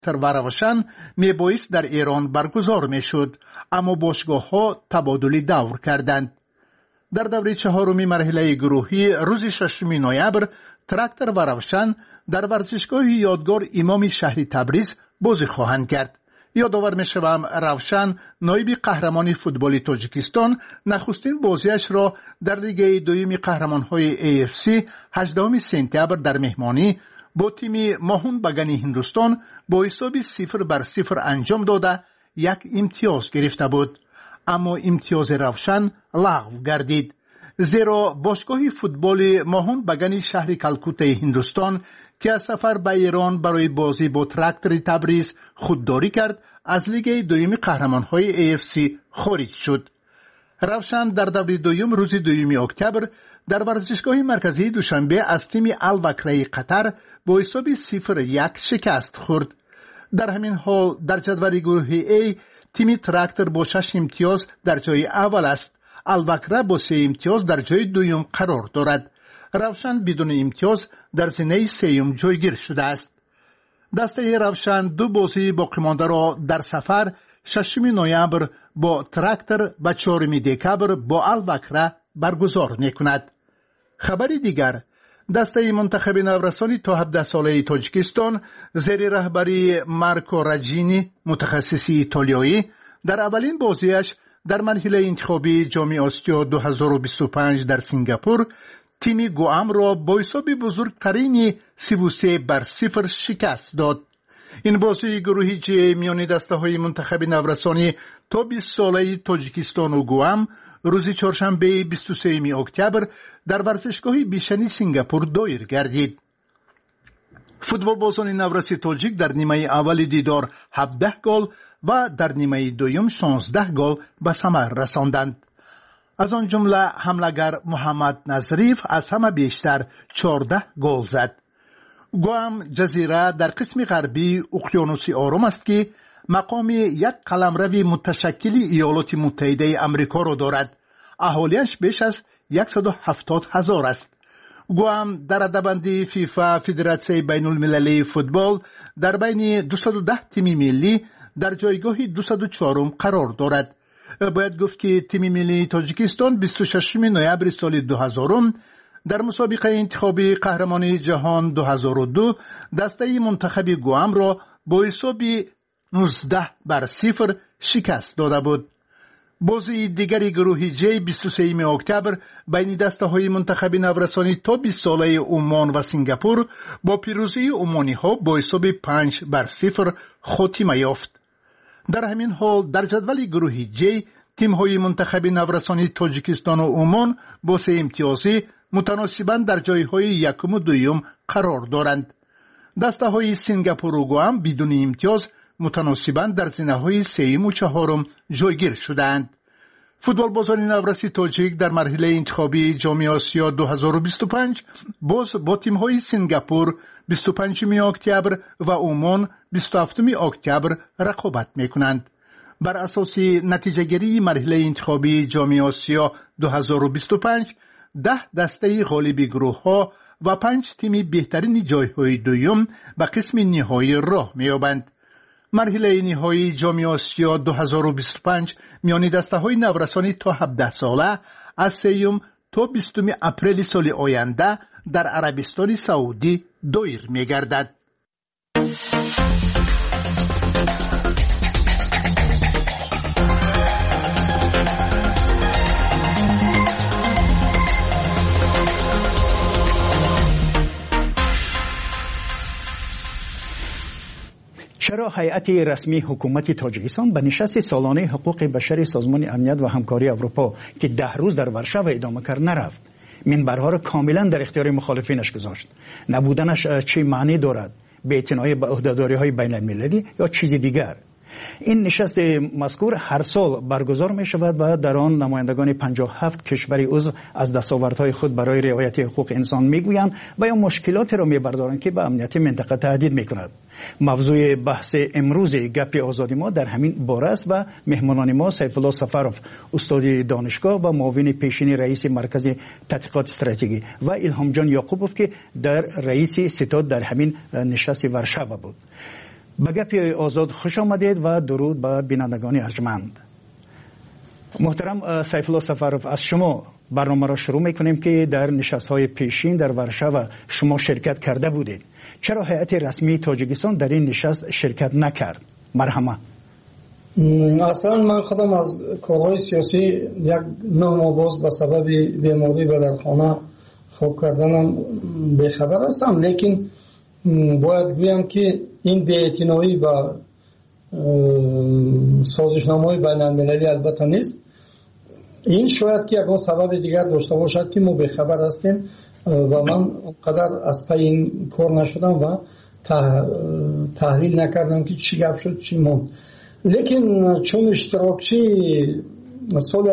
و روشن میبایست در ایران برگزار میشد، اما باشگاه‌ها تبادل دور کردند. در دوره چهارمی مرحله گروهی روز 6 نوامبر تراکتور و روشن در ورزشگاه یادگار امام شهر تبریز بازی خواهند کرد. یادآور می‌شوم روشن نایب قهرمان فوتبال تاجیکستان نخستین بازیش را در لیگ دوم قهرمان‌های AFC 18 سپتامبر در مهمانی با تیم ماهون بگانی هندوستان با حساب 0-0 انجام داده یک امتیاز گرفته بود، اما امتیاز روشن لغو گردید، زیرا باشگاه فوتبال ماهون بگانی شهر کلکوته هندوستان که از سفر به ایران برای بازی با تراکتور تبریز خودداری کرد از لیگ دوم قهرمان‌های AFC خارج شد. روشن در دوره دوم روز 2 اکتبر در ورزشگاه مرکزی دوشنبه از تیم الوکره قطر با حساب 0-1 شکست خورد. در همین حال در جدول گروه A تیم تراکتور با 6 امتیاز در جای اول است. الوکره با 3 امتیاز در جای دوم قرار دارد. روشن بدون امتیاز در زینه سوم جایگیر شده است. دسته روشن 2 بازی باقی مانده را در سفر 6 نوامبر با تراکتور و 4 دکمبر با الوکره برگزار می‌کند. خبری دیگر، دسته منتخب نورسانی تا 17 ساله تاجیکستان زیر رهبری مارکو راجینی متخصص ایتالیایی در اولین بازیش در مرحله انتخابی جام آسیا 2025 در سنگاپور تیم گوام را با حساب بزرگترین 33-0 شکست داد. این بازی گروهی جی میان دسته‌های منتخب نورسانی تا 20 ساله تاجیکستان و گوام روز چهارشنبه 23 اکتبر در ورزشگاه بیشنی سنگاپور دایر گردید. فوتبال بازان نورسی تاجیک در نیمه اول دیدار 17 گل و در نیمه دوم 16 گل به ثمر رساندند. از آن جمله حمله‌گر محمد نظریف از همه بیشتر 14 گل زد. گوام جزیره در قسم غربی اقیانوس آرام است که مقام یک قلمرو متشکل ایالات متحده آمریکا را دارد. اهالیش بیش از 170,000 است. گوام در رده‌بندی فیفا فدراسیون بین المللی فوتبال در بین 210 تیم ملی در جایگاه 204 قرار دارد. باید گفت که تیم ملی تاجیکستان 26 نوامبر سال 2000 در مسابقه انتخابی قهرمانی جهان 2002 دسته منتخب گوام را با حساب 19-0 شکست داده بود. بازی دیگری گروه جی 23 اکتبر بین دسته‌های منتخب نورسانی تا 20 ساله عمان و سنگاپور با پیروزی عمانی‌ها با حساب 5-0 خاتمه یافت. در همین حال در جدول گروه جی تیم‌های منتخب نورسانی تاجیکستان و عمان با 3 امتیازی متناسباً در جای‌های یکم و دوم قرار دارند. دسته‌های سنگاپور و گوام بدون امتیاز متناسباً در زینه‌های سوم و چهارم جایگیر شدند. فوتبال بازان نورسی تاجیک در مرحله انتخابی جام آسیا 2025 باز با تیم‌های سنگاپور 25 اکتبر و عمان 27 اکتبر رقابت می‌کنند. بر اساس نتیجه گیری مرحله انتخابی جام آسیا 2025 10 دسته غالب گروه‌ها و 5 تیم بهترین جای‌های دوم به قسم نهایی راه می‌یابند. مرحله نهایی جام آسیا 2025 میان دسته‌های نورسانی تا 17 ساله از 3 تا 20 اپریل سال آینده در عربستان سعودی دایر می‌گردد. چرا هیئت رسمی حکومت تاجیکستان به نشست سالانه حقوق بشر سازمان امنیت و همکاری اروپا که 10 روز در ورشو ادامه کرد نرفت؟ منبرها را کاملا در اختیار مخالفینش گذاشت. نبودنش چه معنی دارد؟ بی‌اعتنایی به عهده‌داری‌های بین المللی یا چیزی دیگر؟ این نشست مذکور هر سال برگزار می شود و در آن نمایندگان 57 کشور عضو از دستاوردهای خود برای رعایت حقوق انسان می گویند و یا مشکلاتی را می بردارند که به امنیت منطقه تهدید می کند. موضوع بحث امروز گپ آزادی ما در همین باره است و مهمانان ما سیف الله سفروف استاد دانشگاه و معاون پیشین رئیس مرکز تحقیقات استراتژی و الهام جان یعقوبوف که در رئیس ستاد در همین نشست ورشو بود. به گپ آزاد خوش آمدید و درود به بینندگان ارجمند. محترم سیف الله سفرов، از شما برنامه را شروع میکنیم که در نشست‌های پیشین در ورشو شما شرکت کرده بودید. چرا هیئت رسمی تاجیکستان در این نشست شرکت نکرد؟ مرحمه. اصلا من خودم از کارهای سیاسی یک 9 ماه باز به سبب بیماری و در خانه خواب کردنم بیخبر هستم، لیکن باید گویم که این بی‌اعتنایی با سازشنامه‌های بین‌المللی البته نیست. این شاید که یک سبب دیگر داشته باشد که ما بیخبر هستیم و من قدر از پی این کار نشدم و تحلیل نکردم که چی گپ شد چی موند. لیکن چون اشتراکچی سال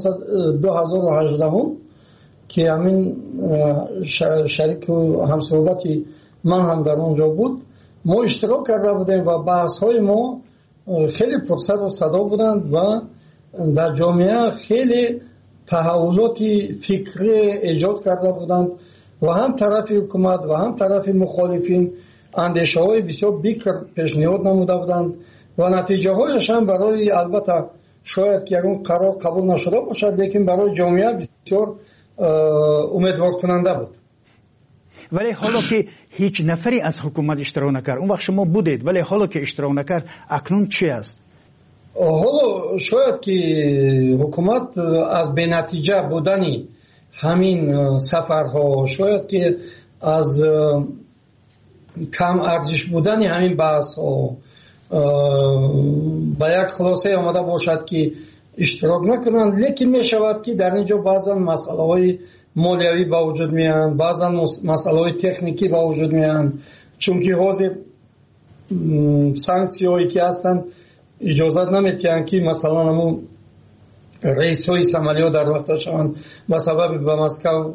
2018 که همین شریک و همصحبتی من هم در اونجا بود، ما اشتراک کرده بودیم و بحث های ما خیلی پرسر و صدا بودند و در جامعه خیلی تحولات فکری ایجاد کرده بودند و هم طرف حکومت و هم طرف مخالفین اندیشه های بسیار بیکر پیشنهاد نموده بودند و نتیجه هایش هم برای البته شاید که اون قرار قبول نشده باشد، لیکن برای جامعه بسیار امیدوار کننده بود. ولی حالا که هیچ نفری از حکومت اشتراک نکرد، اون وقت شما بودید، ولی حالا که اشتراک نکرد اکنون چی است؟ حالا شاید که حکومت از بی نتیجه بودنی همین سفرها، شاید که از کم ارزش بودنی همین بحث ها با یک خلاصه آمده باشد که اشتراک نکنند، لیکن می شود که در اینجا بعضا مسئله های مالیوی با وجود میان، بعضا مسئله های تکنیکی با وجود میان، چون که حوزه سانکسی هایی که هستند اجازت نمیتیند که مثلا همون رئیس های سمالیو در وقتشان به سبب به مسکو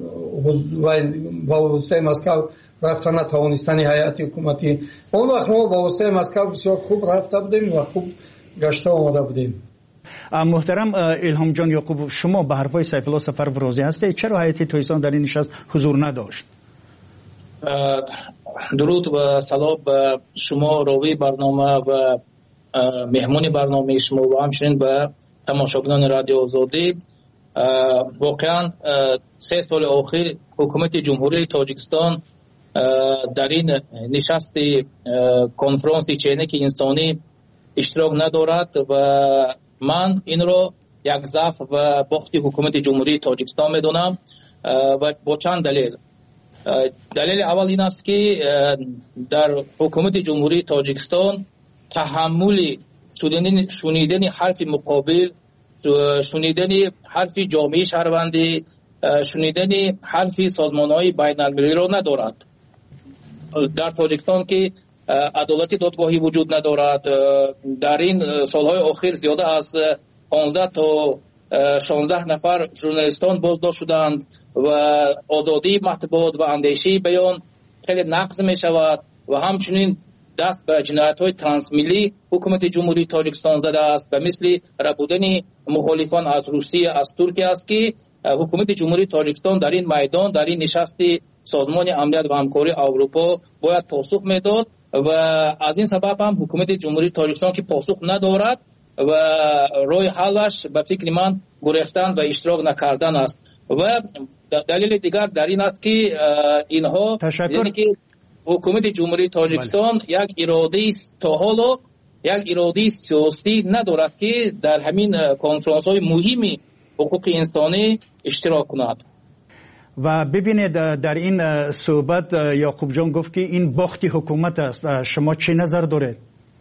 و واسطه مسکو رفتن نتوانستن هیئت حکومتی، اون وقت ما با واسطه مسکو بسیار خوب رفته بودیم و خوب گشته آمده بودیم. محترم الهام جان یعقوب، شما به حرفای سیف الله سفرov راضی هستید؟ چرا هیئت تاجیکستان در این نشست حضور نداشت؟ درود و سلام به شما راوی برنامه و مهمون برنامه شما و همچنین به تماشاگران رادیو آزادی. واقعا 3 سال اخیر حکومت جمهوری تاجیکستان در این نشست کنفرانس چینک انسانی اشتراک ندارد و من این را یک ضعف و باخت حکومت جمهوری تاجیکستان میدونم و با چند دلیل. دلیل اول این است که در حکومت جمهوری تاجیکستان تحمل شنیدن حرف مقابل، شنیدن حرف جامعه شهروندی، شنیدن حرف سازمان‌های بین‌المللی را ندارد. در تاجیکستان که عدالت دادگاهی وجود ندارد، در این سالهای اخیر زیاده از 15 تا 16 نفر ژورنالیستان بازداشت شدند و آزادی مطبوعات و اندیشه بیان خیلی نقض می شود و همچنین دست به جنایت‌های ترانسمیلی حکومت جمهوری تاجیکستان زده است، به مثل ربودن مخالفان از روسیه، از ترکیه است که حکومت جمهوری تاجیکستان در این میدان، در این نشست سازمان امنیت و همکاری اروپا باید پاسخ میداد و از این سبب هم حکومت جمهوری تاجیکستان که پاسخ ندارد و راه حلش به فکر من گریختن و اشتراک نکردن است. و دلیل دیگر در این است که اینها یعنی که حکومت جمهوری تاجیکستان یک اراده تا حالا یک اراده سیاسی ندارد که در همین کنفرانس های مهمی حقوق انسانی اشتراک کند. و ببینید در این صحبت یعقوب جان گفت که این باخت حکومت است. شما چه نظر دارید؟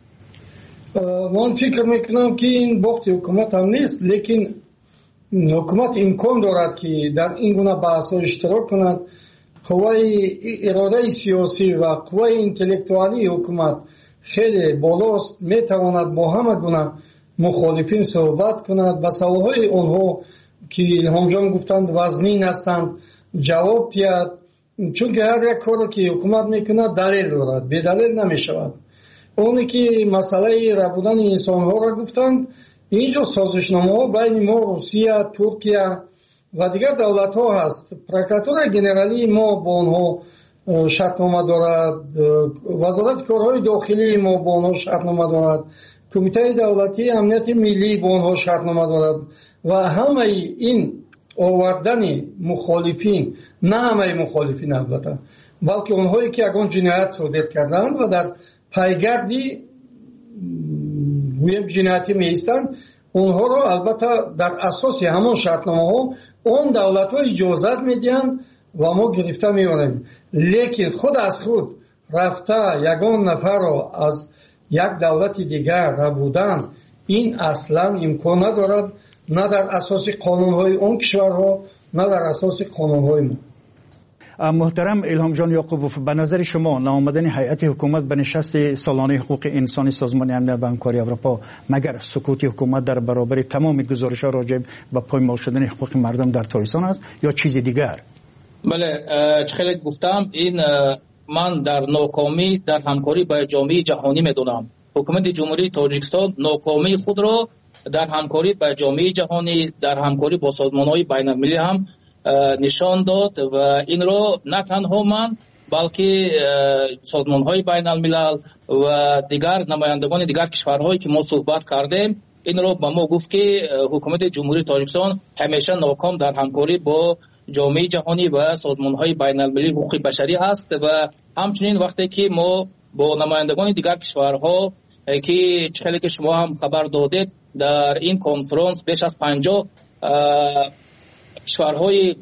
من فکر میکنم که این باخت حکومت هم نیست، لیکن حکومت امکان دارد که در این گونه بحث ها اشتراک کند. قوای اراده سیاسی و قوای انتلکتوالی حکومت خیلی بالاست، میتواند با همه گونه مخالفین صحبت کند، به سوالهای آنها که الهام جان گفتند وزنین هستند جواب دهد، چون که هر یک کاری که حکومت میکند دلیل دارد، بی دلیل نمیشود. اونی که مسئله ربودن انسان ها را گفتند، اینجا سازشنامه ها بین ما، روسیه، ترکیه و دیگر دولت ها هست. پروکراتور گنرالی ما با آنها شرطنامه دارد، وزارت کارهای داخلی ما با آنها شرطنامه دارد، کمیته دولتی امنیت ملی با آنها شرطنامه دارد و همه این آوردن مخالفین، نه همه مخالفین البته، بلکه اونهایی که یگان جنایت صادر کردند و در پیگردی جنایتی میستند، اونها را البته در اساس همان شرطنامه ها اون دولت ها اجازت میدن و ما گرفته میبریم. لیکن خود از خود رفته یگان نفر را از یک دولت دیگر ربودن، این اصلا امکان ندارد، نه در اساس قانون های اون کشورها نه در اساس قانون های ما. محترم الهام جان یعقوبوف، به نظر شما ناآمدن هیئت حکومت به نشست سالانه حقوق انسانی سازمان امنیت و همکاری اروپا مگر سکوت حکومت در برابر تمام گزارش‌ها راجع به پایمال شدن حقوق مردم در تایستان است یا چیز دیگر؟ بله، خیلی گفتم این من در ناکامی در همکاری با جامعه جهانی میدونم. حکومت جمهوری تاجیکستان ناکامی خود را در همکاری با جامعه جهانی، در همکاری با سازمان‌های بین‌المللی هم نشان داد و این را نه تنها من بلکه سازمان‌های بین‌الملل و دیگر نمایندگان دیگر کشورهایی که ما صحبت کردیم این را به ما گفت که حکومت جمهوری تاجیکستان همیشه ناکام در همکاری با جامعه جهانی و سازمان‌های بین‌المللی حقوق بشری است و همچنین وقتی که ما با نمایندگان دیگر کشورها که چخیلی که شما هم خبر دادید در این کنفرانس بیش از 50 کشورهای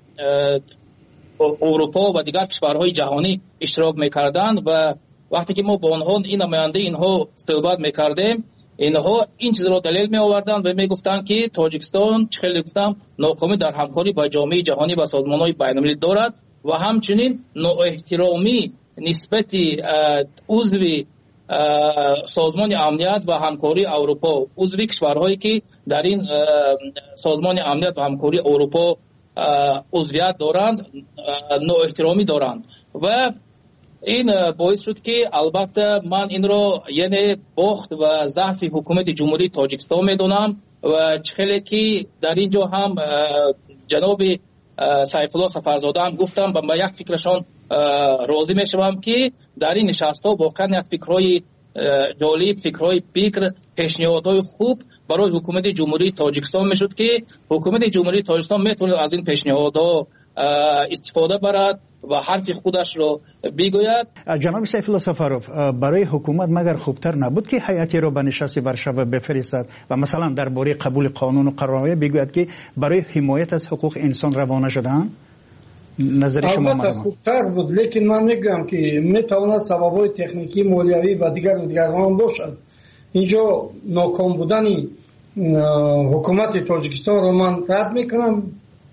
اروپا و دیگر کشورهای جهانی اشتراک می‌کردند و وقتی که ما با آنها این نماینده اینها صحبت می‌کردیم، اینها این چیز را دلیل می‌آوردند و می‌گفتند که تاجیکستان چخیلی گفتم ناکامی در همکاری با جامعه جهانی و سازمان‌های بین‌المللی دارد و همچنین نااحترامی نسبت عضو سازمان امنیت و همکاری اروپا، عضو کشورهایی که در این سازمان امنیت و همکاری اروپا عضویت دارند نااحترامی دارند و این باعث شد که البته من این را یعنی باخت و ضعف حکومت جمهوری تاجیکستان میدونم و خیلی که در اینجا هم جناب سیف الله سفرزاده هم گفتم با یک فکرشان راضی میشم که در این نشست ها واقعا یک فکرهای جالب، فکرهای بکر، پیشنهادهای خوب برای حکومت جمهوری تاجیکستان میشد که حکومت جمهوری تاجیکستان میتونه از این پیشنهادها استفاده برد و حرف خودش رو بگوید. جناب سیف الله سفروف، برای حکومت مگر خوبتر نبود که هیئتی را به نشست ورشو بفرستد و مثلا درباره قبول قانون و قرارنامه بگوید که برای حمایت از حقوق انسان روانه شدن؟ نظر شما؟ البته خوبتر بود، لیکن من میگم که میتواند سبب‌های تکنیکی، مالیوی و دیگر هم باشد. اینجا ناکام بودن حکومت تاجیکستان را من رد میکنم،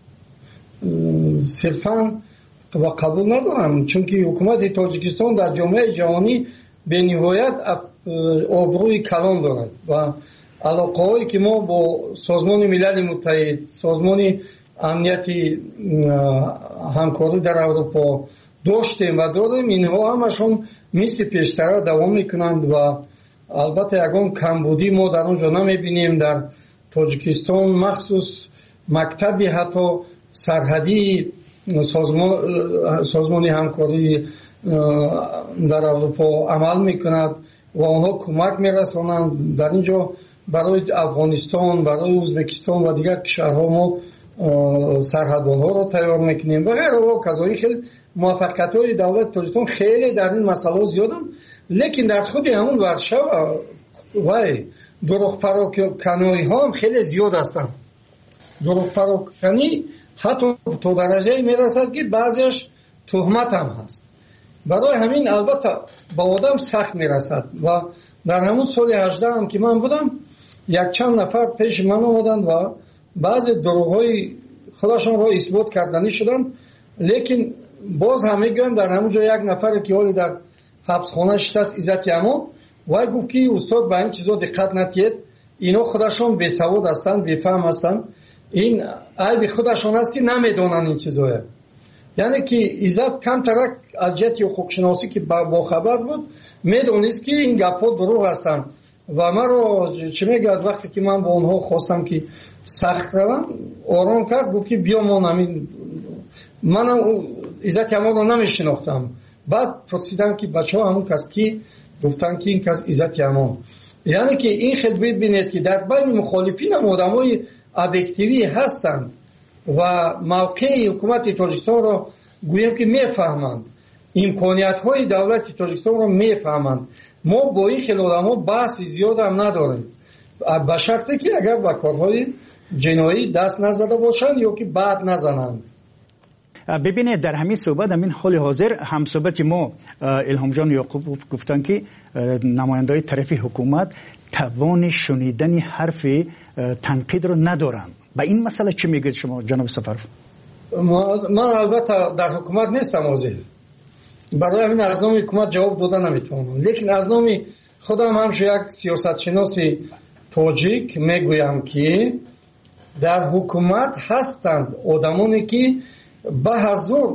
صرفا و قبول ندارم، چون که حکومت تاجیکستان در جامعه جهانی به نهایت آبروی کلان دارد و علاقه هایی که ما با سازمان ملل متحد، سازمان امنیتی همکاری در اروپا داشتیم و داریم، اینها همشون مثل پیشتر دوام میکنند و البته یگان کمبودی ما در اونجا نمیبینیم. در تاجیکستان مخصوص مکتبی حتی سرحدی سازمان همکاری در اروپا عمل میکند و آنها کمک میرسانند. در اینجا برای افغانستان، برای ازبکستان و دیگر کشورها ما سرحدبان‌ها را تیار میکنیم و غیره و کذایی. خیلی موفقیت‌های دولت تاجیکستان خیلی در این مسئله زیادن، لیکن در خود همون ورشو و دروغ پراکنی ها هم خیلی زیاد هستند. دروغ پراکنی حتی تا درجه میرسد که بعضیش تهمت هم هست. برای همین البته با آدم سخت میرسد و در همون سال 18 هم که من بودم یک چند نفر پیش من آمدند و بعضی دروغ‌های خودشان را اثبات کردنی شدن، لیکن باز هم میگم در همون جا یک نفر که حالی در حبسخانه شست عزت یما و گفت که استاد به این چیزا دقت نتید، اینا خودشان بی‌سواد هستند، بی‌فهم هستند، این عیب خودشان است که نمیدونن این چیزا. یعنی که عزت کم ترک از جهت حقوق‌شناسی که با خبر بود میدونست که این گپ‌ها دروغ هستند و من رو چه میگه وقتی که من با اونها خواستم که سخت روم آرام کرد، گفت که بیا ما نمین، منم عزت یما رو نمیشناختم بعد پرسیدم که بچه‌ها همون کس کی؟ گفتن که این کس عزت امام. یعنی که این خیلی ببینید که در بین مخالفین هم آدمای ابجکتیوی هستند و موقع حکومت تاجیکستان را گویم که میفهمند، امکانیت‌های دولت تاجیکستان را میفهمند. ما با این خیلی آدم‌ها بحث زیاد هم نداریم، به شرطی که اگر به کارهای جنایی دست نزده باشند یا که بعد نزنند. ببینید در همین صحبت همین حال حاضر هم صحبت ما الهام جان یعقوب گفتن که نماینده‌های طرف حکومت توان شنیدن حرف تنقید رو ندارند. به این مسئله چی میگید شما جناب سفرو؟ من البته در حکومت نیستم حاضر، برای همین از نام حکومت جواب دادن نمیتونم، لیکن از نام خودم همش یک سیاستشناس تاجیک میگویم که در حکومت هستند آدمانی که به حضور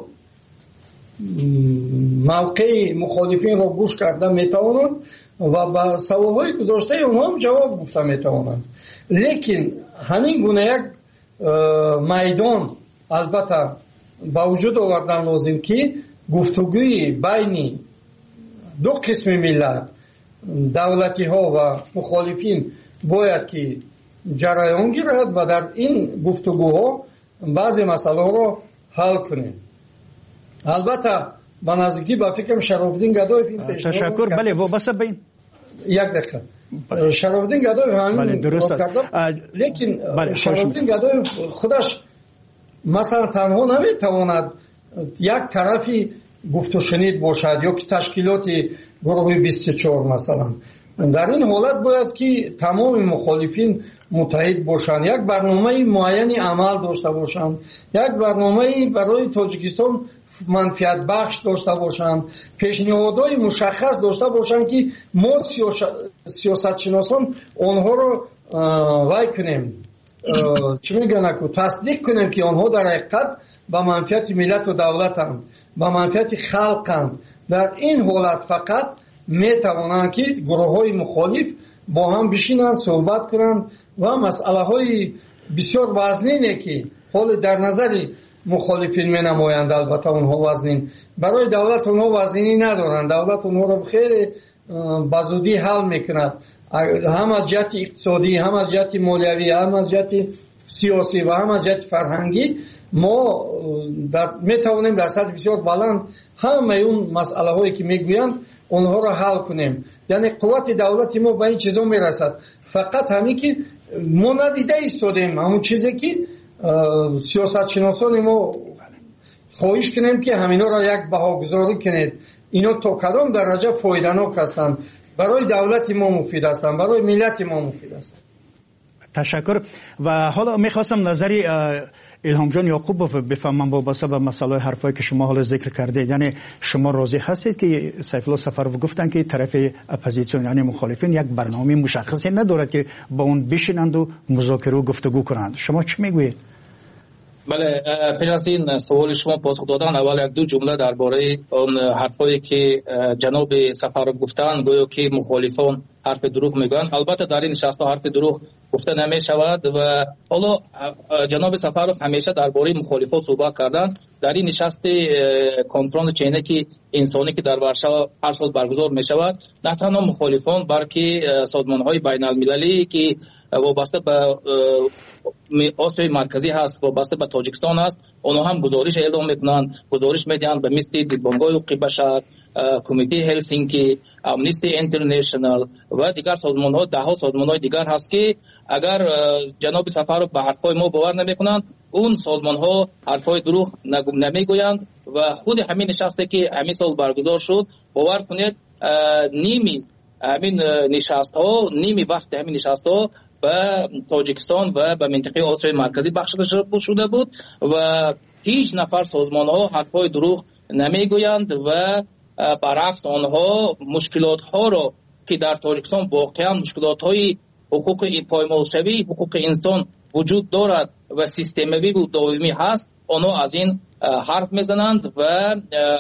موقع مخالفین را گوش کرده میتوانند و به سوالهای گذاشته اونها هم جواب گفته میتوانند. لیکن همین گونه یک میدان البته با وجود آوردن لازم که گفتگوی بین دو قسم ملت، دولتی ها و مخالفین باید که جریان گیرد و در این گفتگوها بعضی مسئله را حل کنیم. البته به نزدیکی به فکرم شرافالدین گدایف این پیشنهاد تشکر. بله وابسته به این یک دقیقه شرافالدین گدایف همین درست است، لیکن شرافالدین گدایف خودش مثلا تنها نمیتواند یک طرفی گفت و شنید باشد یا که تشکیلات گروه 24 مثلا. در این حالت باید که تمام مخالفین متحد باشند، یک برنامه معینی عمل داشته باشند، یک برنامه برای تاجیکستان منفعت بخش داشته باشند، پیشنهادهای مشخص داشته باشند که ما سیاست شناسان آنها رو وای کنیم، چی میگن که تصدیق کنیم که آنها در حقیقت به منفعت ملت و دولتند، به منفعت خلقند. در این حالت فقط میتوانند که گروه های مخالف با هم بشینند صحبت کنند و مسئله های بسیار وزنینه که حال در نظر مخالفین می نمایند، البته اونها وزنین، برای دولت اونها وزنینی ندارند، دولت اونها رو خیلی بزودی حل میکند، هم از جهت اقتصادی، هم از جهت مالیوی، هم از جهت سیاسی و هم از جهت فرهنگی. ما میتوانیم در سطح بسیار بلند همه اون مسئله هایی که میگویند اونها را حل کنیم. یعنی قوت دولت ما به این چیزا میرسد، فقط همین که ما ندیده ایستادیم، همون چیزی که سیاست شناسان ما خواهش کنیم که همینا را یک بهاگذاری کنید، اینا تا کدام درجه فایده‌ناک هستند، برای دولت ما مفید هستند، برای ملت ما مفید هستند. تشکر. و حالا میخواستم نظری الهام جان یعقوب بفهمم وابسته به مسئله حرفایی که شما حالا ذکر کردید. یعنی شما راضی هستید که سیف الله سفرو گفتن که طرف اپوزیسیون یعنی مخالفین یک برنامه مشخصی ندارد که با اون بشینند و مذاکره و گفتگو کنند، شما چی میگویید؟ بله، پیش از این سوال شما پاسخ دادن، اول یک دو جمله درباره اون حرفایی که جناب سفرو گفتن، گویا که مخالفان حرف دروغ میگن. البته در این نشست حرف دروغ گفته نمی شود و حالا جناب سفرو همیشه درباره مخالفان صحبت کردن. در این نشست کنفرانس چینکی انسانی که در ورشو هر سال برگزار می شود، نه تنها مخالفان بلکه سازمان های بین المللی که وابسته به آسیای مرکزی هست، وابسته به تاجیکستان هست، اونها هم گزارش اعلام میکنن، گزارش میدن به مثل دیدبانگاه حقوق بشر، کمیته هلسینکی، امنیستی اینترنشنال و دیگر سازمان ها، ده ها سازمان های دیگر هست که اگر جناب سفرو به حرفای ما باور نمیکنند، اون سازمان ها حرفای دروغ نمیگویند و خود همین نشسته که همین سال برگزار شد، باور کنید نیمی همین نشست ها، نیمی وقت همین نشست ها به تاجیکستان و به منطقه آسیای مرکزی بخشیده شده بود و هیچ نفر سازمان ها حرفای دروغ نمیگویند و برعکس آنها مشکلات ها را که در تاجیکستان واقعا مشکلات های حقوق پایمالشوی، حقوق انسان وجود دارد و سیستمی و دائمی هست، آنها از این حرف میزنند و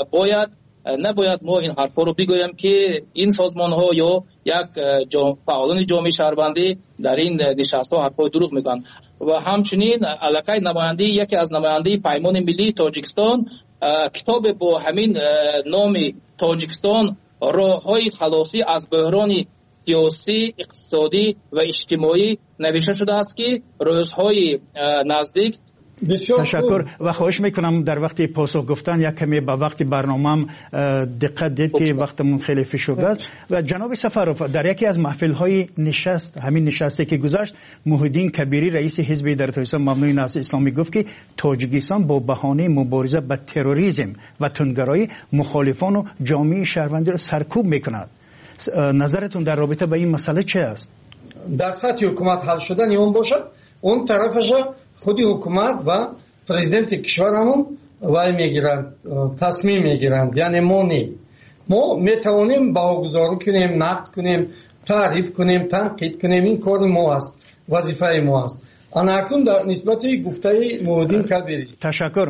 نباید ما این حرفا رو بگویم که این سازمان ها یا یک فعالان جامعه شهروندی در این نشست ها حرفای دروغ میگن. و همچنین الکی نماینده یکی از نماینده پیمان ملی تاجیکستان کتاب با همین نام تاجیکستان راه‌های خلاصی از بحران سیاسی، اقتصادی و اجتماعی نوشته شده است که روزهای نزدیک. تشکر و خواهش میکنم در وقت پاسخ گفتن یک کمی به وقت برنامه‌ام دقت دید که وقتمون خیلی فشرده است. و جناب سفروف، در یکی از محفل‌های نشست، همین نشستی که گذشت، محیدین کبیری رئیس حزب در تاجیکستان مبنای نهضت اسلامی گفت که تاجیکستان با بهانه مبارزه با تروریسم و تندگرایی مخالفان و جامعه شهروندی را سرکوب میکند. نظرتون در رابطه با این مسئله چه است؟ در سطح حکومت حل شدن اون باشه، اون طرفش خودی حکومت و پرزیدنت کشورمون وای میگیرند، تصمیم میگیرند. یعنی ما میتوانیم باگذاری کنیم، نقد کنیم، تعریف کنیم، تنقید کنیم. این کار ما است، وظیفه ما است. انا اکنون در نسبت گفته محیدین کبیری تشکر.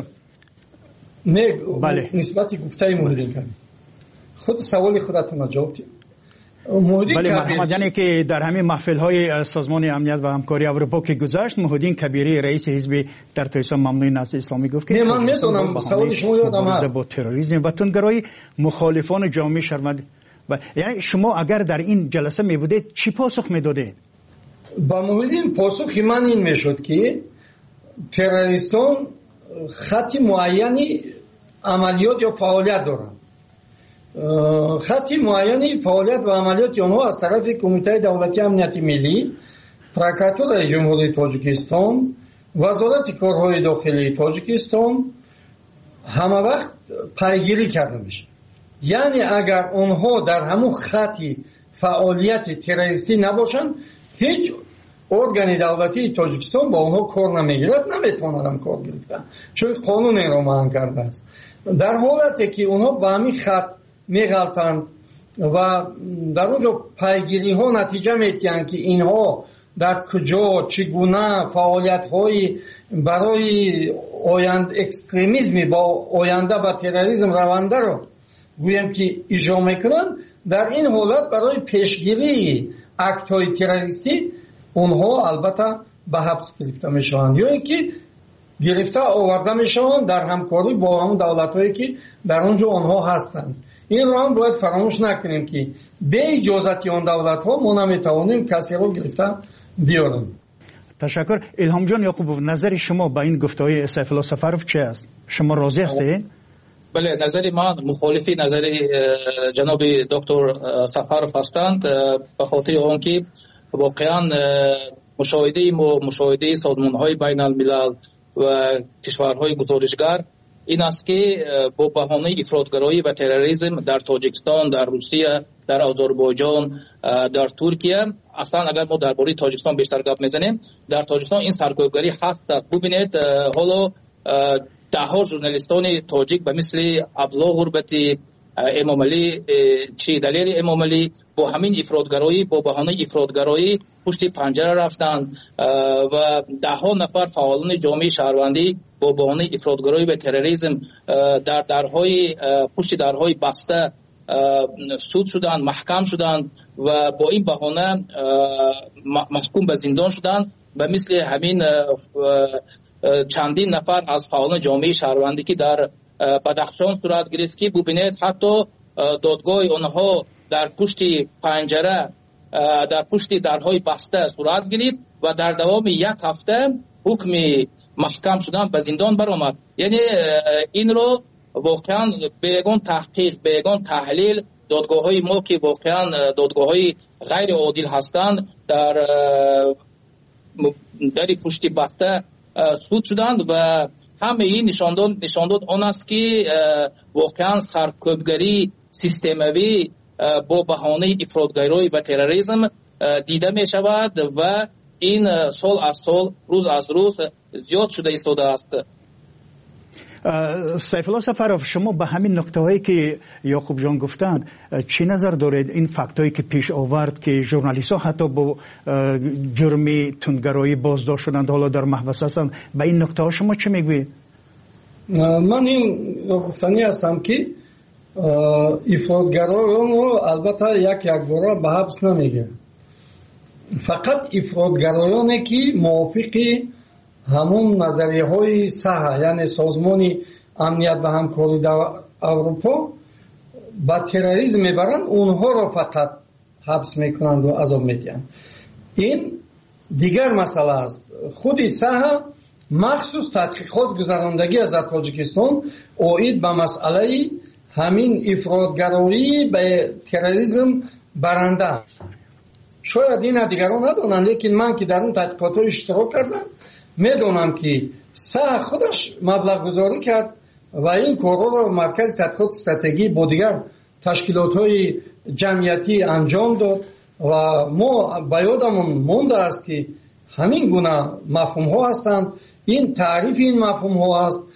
بله. نسبت گفته محیدین کبیری خود سوال خودتون جواب بدید. بله مرحمت، یعنی که در همین محفل‌های سازمان امنیت و همکاری اروپا که گذشت، محیدین کبیری رئیس حزب در تاجیکستان ممنوع نهضت اسلامی گفت که من میدونم سوال شما یادم هست با تروریسم و تندگرایی مخالفان جامعه شهروندی. یعنی شما اگر در این جلسه میبودید چی پاسخ میدادید؟ با محیدین پاسخ من این میشد که تروریستان خط معینی عملیات یا فعالیت دارند. خطی معینی فعالیت و عملیات آنها از طرف کمیته دولتی امنیت ملی، پروکراتور جمهوری تاجیکستان، وزارت کارهای داخلی تاجیکستان همه وقت پیگیری کرده میشه. یعنی اگر آنها در همون خطی فعالیت تروریستی نباشند، هیچ ارگان دولتی تاجیکستان با آنها کار نمیگیرد، نمیتونن کار گرفتن، چون قانون این را معنی کرده است. در حالتی که آنها با همین خط میغلطند و در اونجا پیگیری ها نتیجه میتیند که اینها در کجا چگونه فعالیت های برای اکستریمیسم با آینده با تروریسم رونده رو گویم که اجرا میکنند، در این حالت برای پیشگیری اکت های تروریستی اونها البته به حبس گرفته میشوند یا اینکه گرفته آورده میشوند در همکاری با همون دولت هایی که در اونجا آنها هستند. این را هم باید فراموش نکنیم که به اجازت آن دولت ها ما نمیتوانیم کسی را گرفته بیاریم. تشکر. الهام جان یعقوبوف، نظر شما با این گفته‌های سیف الله سفروف چه است؟ شما راضی هستید؟ بله، نظر من مخالفی نظر جناب دکتر سفروف هستند، به خاطر آنکه واقعا مشاهده سازمان‌های بین الملل و کشورهای گزارشگر این است که با بهانه افراطگرایی و تروریسم در تاجیکستان، در روسیه، در آذربایجان، در ترکیه، اصلا اگر ما درباره تاجیکستان بیشتر گپ میزنیم، در تاجیکستان این سرکوبگری هست. ببینید حالا ده ها ژورنالیستان تاجیک به مثل عبدالله غربتی، امام علی چی دلیل امام علی با همین افراطگرایی، با بهانه افراطگرایی پشت پنجره رفتند و ده ها نفر فعالان جامعه شهروندی با بهانه افراطگرایی و تروریسم در درهای پشت درهای بسته سود شدند، محکم شدند و با این بهانه محکوم به زندان شدند. به مثل همین چندین نفر از فعالان جامعه شهروندی که در بدخشان صورت گرفت که ببینید حتی دادگاه آنها در پشت پنجره، در پشت درهای بسته صورت گرفت و در دوام یک هفته حکم محکم شدن به زندان برآمد. یعنی این رو واقعا بیگان تحقیق، بیگان تحلیل دادگاه‌های ما که واقعا دادگاه‌های غیر عادل هستند در پشت بسته سود شدند و همه این نشانداد آن است که واقعا سرکوبگری سیستموی با بهانه افراطگرایی و تروریسم دیده می شود و این سال از سال، روز از روز زیاد شده ایستاده است. سیف الله سفروف، شما به همین نکته‌هایی که یعقوب جان گفتند چی نظر دارید؟ این فکتایی که پیش آورد که ژورنالیست‌ها حتی با جرم تندگرایی بازداشت شدند، حالا در محبس هستند، به این نکته‌ها شما چی میگویید؟ من این گفتنی هستم که افراطگرایان رو البته یک بار به حبس نمیگه، فقط افراطگرایانی که موافق همون نظریه های صحه، یعنی سازمان امنیت و همکاری در اروپا با تروریسم میبرند، اونها را فقط حبس میکنند و عذاب میدهند. این دیگر مسئله است. خود ساحه مخصوص تحقیقات گذراندگی از تاجیکستان اوید به مسئله همین افراطگرایی به تروریسم برنده. شاید این دیگران ندانند، لیکن من که در اون تحقیقات اشتراک کردم میدونم که ساحه خودش مبلغ گذاری کرد و این کارها را مرکز تحقیقات استراتژی با دیگر تشکیلات‌های جمعیتی انجام داد و ما به یادمون مانده است که همین گونه مفهوم‌ها هستند. این تعریف این مفهوم‌ها است،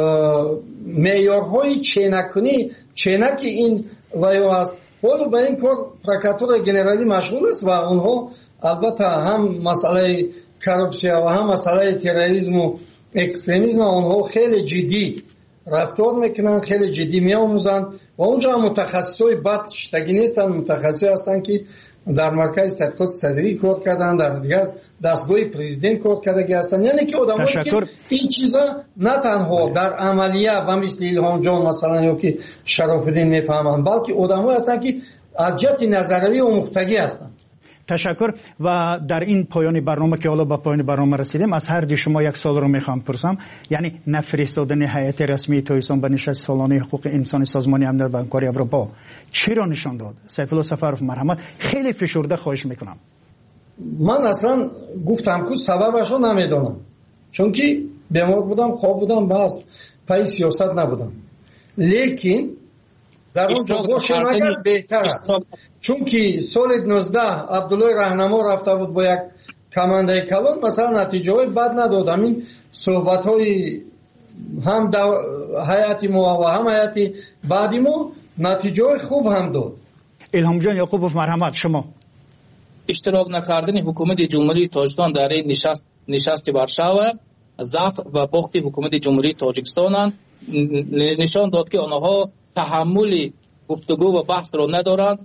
معیارهای چینک این ویو است. ولی به این کار پروکراتور گنرالی مشغول است و اونها البته هم مسئله کارپسیا و هم مسئله تروریسم و اکستریمیسم اونها خیلی جدی رفتار میکنن، خیلی جدی میآموزند و اونجا متخصصای بد شتگی نیستن، متخصصی هستند که در مرکز تحقیقات استراتژی کار کردن، در دیگر دستگاه پرزیدنت کار کرده هستند. یعنی که آدمایی که این چیزا نه تنها در عملیه و مثل الهام جان مثلا یا که شراف‌الدین میفهمند، بلکه آدمایی هستند که از جهت نظریه آموختگی هستند. تشکر. و در این پایان برنامه که حالا به پایان برنامه رسیدیم، از هر دی شما یک سوال رو میخوام پرسم. یعنی نفرستادن هیئت رسمی تاجیکستان به نشست سالانه حقوق انسان سازمان امنیت و همکاری اروپا چی را نشان داد؟ سیف الله سفرов مرحمت، خیلی فشرده خواهش میکنم. من اصلا گفتم که سببش رو نمیدونم، چون که بیمار بودم، خواب بودم، بس پای سیاست نبودم. لیکن در اون جاگوش مگر بهتر است، چون که سال 19 عبدالله رهنما رفته بود با یک کمانده کلان، مثلا نتیجه های بد نداد. همین صحبت های هم حیاتی ما و هم حیاتی بعدی ما نتیجه های خوب هم داد. الهام جان یعقوبوف مرحمت، شما اشتراک نکردن حکومت جمهوری تاجیکستان در این نشست ورشاو ضعف و باخت حکومت جمهوری تاجیکستان نشان داد که آنها تحمل گفتگو و بحث را ندارند.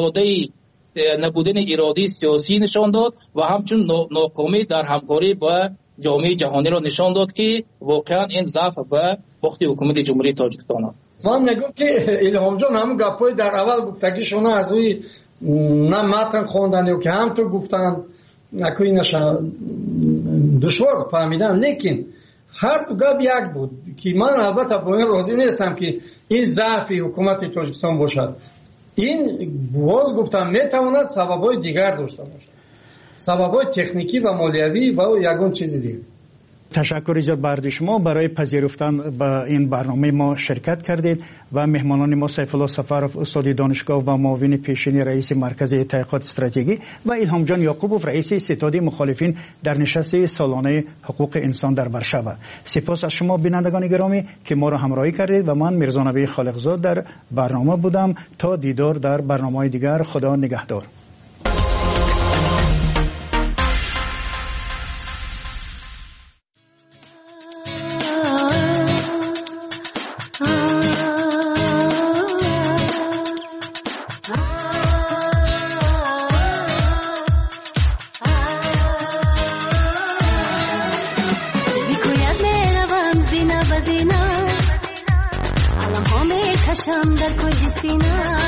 نبودن اراده سیاسی نشان داد و همچنین ناکامی در همکاری با جامعه جهانی را نشان داد که واقعا این ضعف و باخت حکومت جمهوری تاجیکستان است. من میگم که الهام جان همون گپای در اول گفتگیشون از روی نه متن خواندن یا که هم تو گفتن نکوی نشان دشوار فهمیدن، لیکن هر دو گپ یک بود که من البته با این راضی نیستم که این ضعف حکومت تاجیکستان باشد. این باز گفتم میتواند سبب‌های دیگر داشته باشد، سبب‌های تکنیکی و مالیوی و یگان چیز دیگر. تشکر ایجاد برای شما برای پذیرفتن به این برنامه ما شرکت کردید و مهمانان ما سیف الله سفرов استاد دانشگاه و معاون پیشین رئیس مرکز تحقیقات استراتژی و الهام جان یعقوبوف رئیس ستاد مخالفین در نشست سالانه حقوق انسان در ورشاو. سپاس از شما بینندگان گرامی که ما را همراهی کردید و من میرزا نبی خالقزاد در برنامه بودم. تا دیدار در برنامه‌های دیگر، خدا نگهدار. در کجی سینا